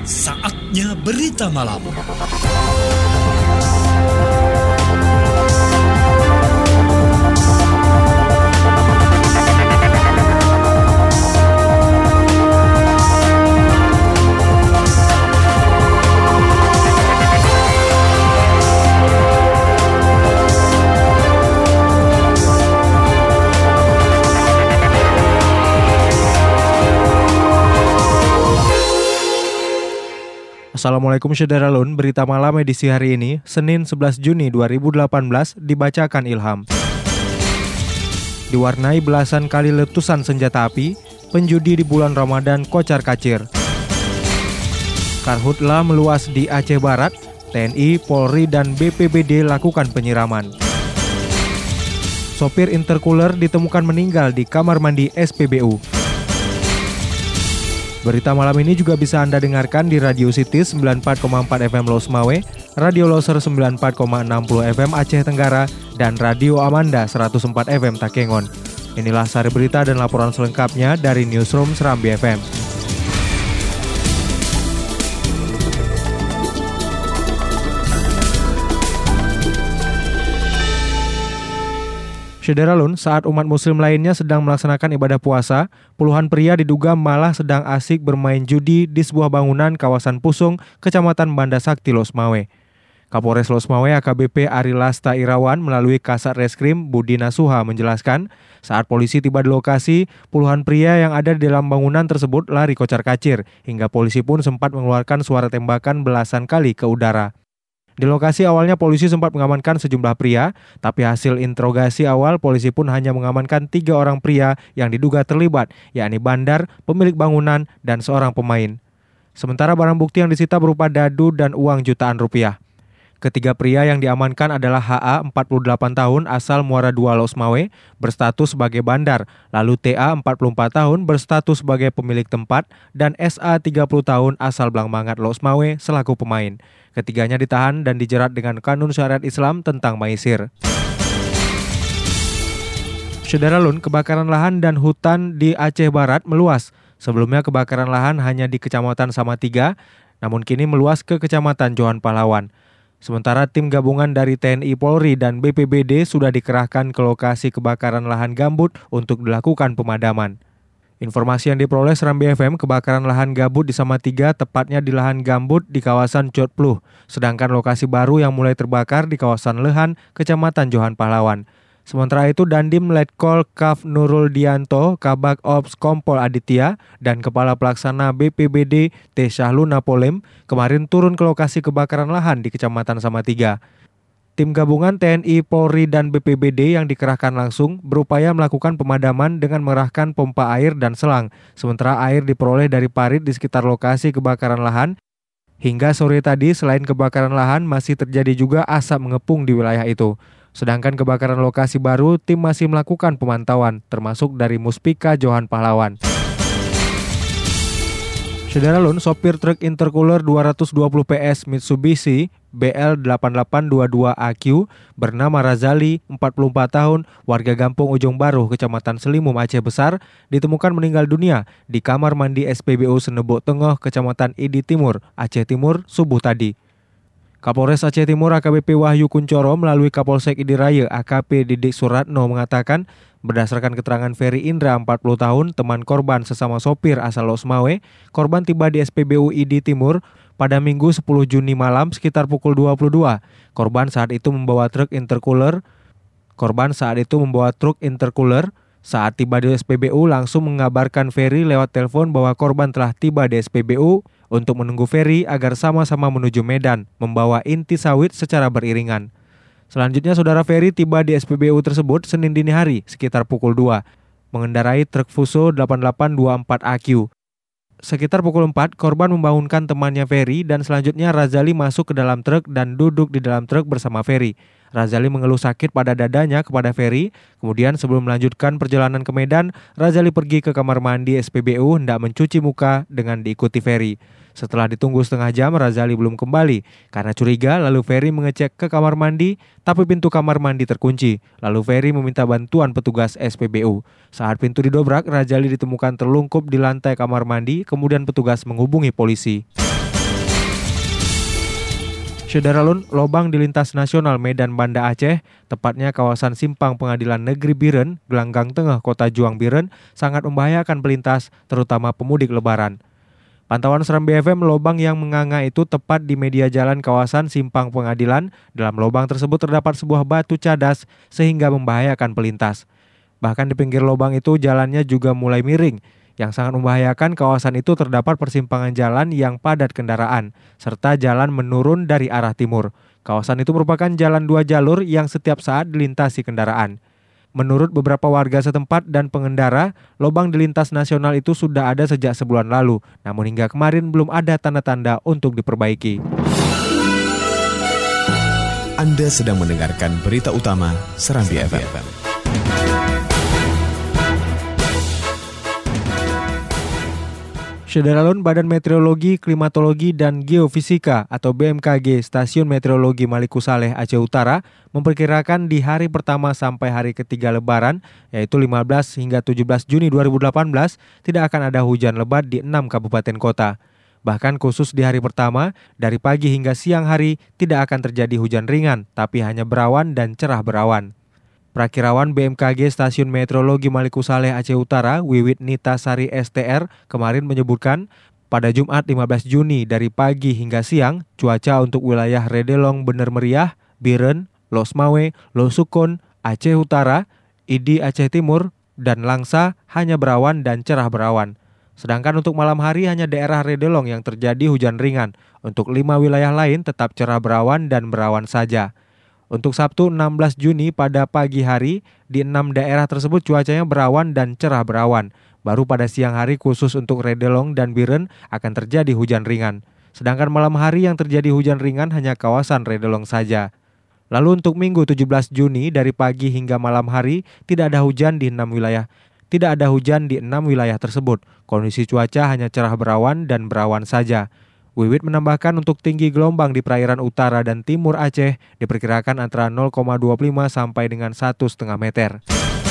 Saatnya berita malam. Assalamualaikum Syederalun, berita malam edisi hari ini, Senin 11 Juni 2018, dibacakan Ilham. Diwarnai belasan kali letusan senjata api, penjudi di bulan Ramadan kocar kacir. Karhutla meluas di Aceh Barat, TNI, Polri, dan BPBD lakukan penyiraman. Sopir intercooler ditemukan meninggal di kamar mandi SPBU. Berita malam ini juga bisa Anda dengarkan di Radio City 94,4 FM Los Mawe, Radio Loser 94,60 FM Aceh Tenggara, dan Radio Amanda 104 FM Takengon. Inilah sari berita dan laporan selengkapnya dari Newsroom Serambi FM. Syederalun, saat umat muslim lainnya sedang melaksanakan ibadah puasa, puluhan pria diduga malah sedang asik bermain judi di sebuah bangunan kawasan Pusung, Kecamatan Banda Sakti, Los Mawe. Kapolres Los Mawe AKBP Ari Lasta Irawan melalui Kasat Reskrim Budi Nasuha menjelaskan, saat polisi tiba di lokasi, puluhan pria yang ada di dalam bangunan tersebut lari kocar-kacir, hingga polisi pun sempat mengeluarkan suara tembakan belasan kali ke udara. Di lokasi awalnya polisi sempat mengamankan sejumlah pria, tapi hasil interogasi awal polisi pun hanya mengamankan 3 orang pria yang diduga terlibat, yakni bandar, pemilik bangunan, dan seorang pemain. Sementara barang bukti yang disita berupa dadu dan uang jutaan rupiah. Ketiga pria yang diamankan adalah HA 48 tahun asal Muara II Los Mawe berstatus sebagai bandar, lalu TA 44 tahun berstatus sebagai pemilik tempat, dan SA 30 tahun asal Blangmangat Los Mawe selaku pemain. Ketiganya ditahan dan dijerat dengan kanun syariat Islam tentang maisir. Syederalun, kebakaran lahan dan hutan di Aceh Barat meluas. Sebelumnya kebakaran lahan hanya di Kecamatan Samatiga, namun kini meluas ke Kecamatan Johan Pahlawan. Sementara tim gabungan dari TNI, Polri, dan BPBD sudah dikerahkan ke lokasi kebakaran lahan gambut untuk dilakukan pemadaman. Informasi yang diperoleh Serambi FM, kebakaran lahan gambut di Samatiga tepatnya di lahan gambut di kawasan Cotpluh, sedangkan lokasi baru yang mulai terbakar di kawasan Lehan, Kecamatan Johan Pahlawan. Sementara itu, Dandim Letkol Kaf Nurul Dianto, Kabak Ops Kompol Aditya, dan Kepala Pelaksana BPBD T. Syahlun Napolem kemarin turun ke lokasi kebakaran lahan di Kecamatan Samatiga. Tim gabungan TNI, Polri, dan BPBD yang dikerahkan langsung berupaya melakukan pemadaman dengan mengerahkan pompa air dan selang, sementara air diperoleh dari parit di sekitar lokasi kebakaran lahan. Hingga sore tadi, selain kebakaran lahan, masih terjadi juga asap mengepung di wilayah itu. Sedangkan kebakaran lokasi baru, tim masih melakukan pemantauan, termasuk dari Muspika Johan Pahlawan. Syederalun, sopir truk intercooler 220 PS Mitsubishi BL8822AQ bernama Razali, 44 tahun, warga Gampung Ujung Baru, Kecamatan Selimum, Aceh Besar, ditemukan meninggal dunia di kamar mandi SPBU Senebok Tengah, Kecamatan Idi Timur, Aceh Timur, subuh tadi. Kapolres Aceh Timur AKBP Wahyu Kuncoro melalui Kapolsek Idi Raya AKP Didik Suratno mengatakan, berdasarkan keterangan Ferry Indra 40 tahun, teman korban sesama sopir asal Los Mawe, korban tiba di SPBU Idi Timur pada Minggu 10 Juni malam sekitar pukul 22. Korban saat itu membawa truk intercooler. Saat tiba di SPBU langsung mengabarkan Ferry lewat telepon bahwa korban telah tiba di SPBU untuk menunggu Ferry agar sama-sama menuju Medan, membawa inti sawit secara beriringan. Selanjutnya saudara Ferry tiba di SPBU tersebut Senin dini hari sekitar pukul 2, mengendarai truk Fuso 8824AQ. Sekitar pukul 4, korban membangunkan temannya Ferry dan selanjutnya Razali masuk ke dalam truk dan duduk di dalam truk bersama Ferry. Razali mengeluh sakit pada dadanya kepada Ferry. Kemudian sebelum melanjutkan perjalanan ke Medan, Razali pergi ke kamar mandi SPBU hendak mencuci muka dengan diikuti Ferry. Setelah ditunggu setengah jam, Razali belum kembali. Karena curiga, lalu Ferry mengecek ke kamar mandi, tapi pintu kamar mandi terkunci. Lalu Ferry meminta bantuan petugas SPBU. Saat pintu didobrak, Razali ditemukan terlungkup di lantai kamar mandi, kemudian petugas menghubungi polisi. Syederalun, lobang di lintas nasional Medan Banda Aceh, tepatnya kawasan Simpang Pengadilan Negeri Biren, Gelanggang Tengah, Kota Juang Biren, sangat membahayakan pelintas, terutama pemudik lebaran. Pantauan Serambi FM, lobang yang menganga itu tepat di media jalan kawasan Simpang Pengadilan. Dalam lobang tersebut terdapat sebuah batu cadas sehingga membahayakan pelintas. Bahkan di pinggir lobang itu jalannya juga mulai miring. Yang sangat membahayakan, kawasan itu terdapat persimpangan jalan yang padat kendaraan, serta jalan menurun dari arah timur. Kawasan itu merupakan jalan 2 jalur yang setiap saat dilintasi kendaraan. Menurut beberapa warga setempat dan pengendara, lobang di lintas nasional itu sudah ada sejak sebulan lalu, namun hingga kemarin belum ada tanda-tanda untuk diperbaiki. Anda sedang mendengarkan berita utama Serambi FM. Syederalun, Badan Meteorologi, Klimatologi, dan Geofisika atau BMKG Stasiun Meteorologi Maliku Saleh, Aceh Utara memperkirakan di hari pertama sampai hari ketiga Lebaran, yaitu 15 hingga 17 Juni 2018, tidak akan ada hujan lebat di 6 kabupaten kota. Bahkan khusus di hari pertama, dari pagi hingga siang hari tidak akan terjadi hujan ringan, tapi hanya berawan dan cerah berawan. Prakirawan BMKG Stasiun Meteorologi Maliku Saleh, Aceh Utara, Wiwit Nita Sari STR, kemarin menyebutkan pada Jumat 15 Juni dari pagi hingga siang, cuaca untuk wilayah Redelong Bener Meriah, Biren, Losmawe, Losukon, Aceh Utara, Idi Aceh Timur, dan Langsa hanya berawan dan cerah berawan. Sedangkan untuk malam hari hanya daerah Redelong yang terjadi hujan ringan. Untuk 5 wilayah lain tetap cerah berawan dan berawan saja. Untuk Sabtu 16 Juni pada pagi hari, di 6 daerah tersebut cuacanya berawan dan cerah berawan. Baru pada siang hari khusus untuk Redelong dan Biren akan terjadi hujan ringan. Sedangkan malam hari yang terjadi hujan ringan hanya kawasan Redelong saja. Lalu untuk Minggu 17 Juni dari pagi hingga malam hari tidak ada hujan di 6 wilayah. Tidak ada hujan di 6 wilayah tersebut. Kondisi cuaca hanya cerah berawan dan berawan saja. Wiwit menambahkan untuk tinggi gelombang di perairan utara dan timur Aceh diperkirakan antara 0,25 sampai dengan 1,5 meter.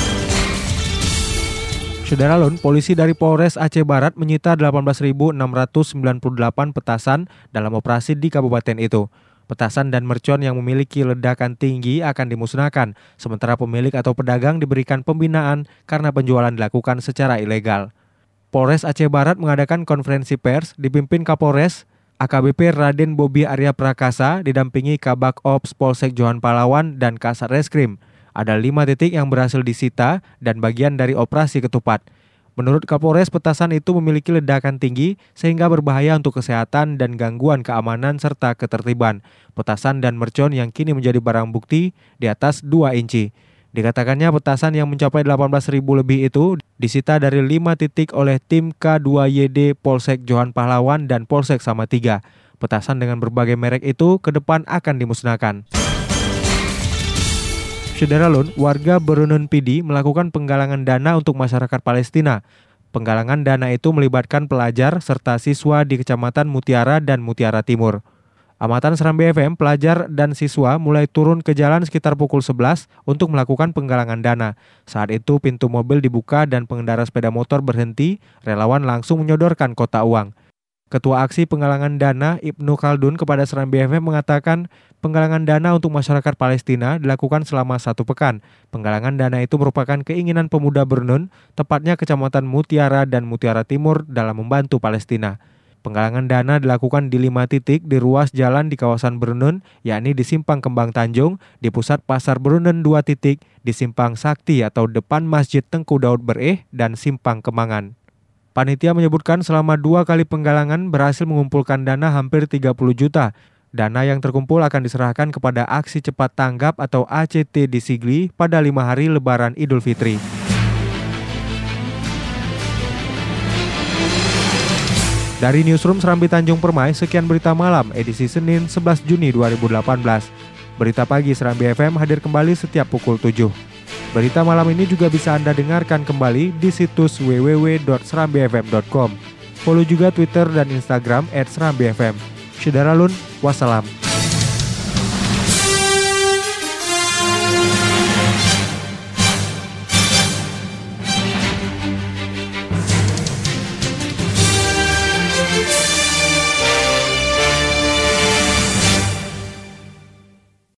Syederalun, polisi dari Polres Aceh Barat menyita 18.698 petasan dalam operasi di kabupaten itu. Petasan dan mercon yang memiliki ledakan tinggi akan dimusnahkan, sementara pemilik atau pedagang diberikan pembinaan karena penjualan dilakukan secara ilegal. Polres Aceh Barat mengadakan konferensi pers dipimpin Kapolres AKBP Raden Bobi Arya Prakasa didampingi Kabak Ops Polsek Johan Pahlawan dan Kasat Reskrim. Ada 5 titik yang berhasil disita dan bagian dari operasi ketupat. Menurut Kapolres, petasan itu memiliki ledakan tinggi sehingga berbahaya untuk kesehatan dan gangguan keamanan serta ketertiban. Petasan dan mercon yang kini menjadi barang bukti di atas 2 inci. Dikatakannya petasan yang mencapai 18.000 lebih itu disita dari 5 titik oleh tim K2YD Polsek Johan Pahlawan dan Polsek Samatiga. Petasan dengan berbagai merek itu ke depan akan dimusnahkan. Syederalun, warga Berunun Pidi melakukan penggalangan dana untuk masyarakat Palestina. Penggalangan dana itu melibatkan pelajar serta siswa di Kecamatan Mutiara dan Mutiara Timur. Amatan Serambi FM, pelajar dan siswa mulai turun ke jalan sekitar pukul 11 untuk melakukan penggalangan dana. Saat itu pintu mobil dibuka dan pengendara sepeda motor berhenti, relawan langsung menyodorkan kotak uang. Ketua Aksi Penggalangan Dana Ibnu Khaldun kepada Serambi FM mengatakan penggalangan dana untuk masyarakat Palestina dilakukan selama 1 pekan. Penggalangan dana itu merupakan keinginan pemuda Bernun, tepatnya Kecamatan Mutiara dan Mutiara Timur dalam membantu Palestina. Penggalangan dana dilakukan di 5 titik di ruas jalan di kawasan Berunun, yakni di Simpang Kembang Tanjung, di pusat Pasar Berunun 2 titik, di Simpang Sakti atau depan Masjid Tengku Daud Bereh, dan Simpang Kemangan. Panitia menyebutkan selama 2 kali penggalangan berhasil mengumpulkan dana hampir 30 juta. Dana yang terkumpul akan diserahkan kepada Aksi Cepat Tanggap atau ACT di Sigli pada 5 hari Lebaran Idul Fitri. Dari Newsroom Serambi Tanjung Permai, sekian berita malam edisi Senin 11 Juni 2018. Berita pagi Serambi FM hadir kembali setiap pukul 7. Berita malam ini juga bisa Anda dengarkan kembali di situs www.serambifm.com. Follow juga Twitter dan Instagram @serambifm. Syederalun, wassalam.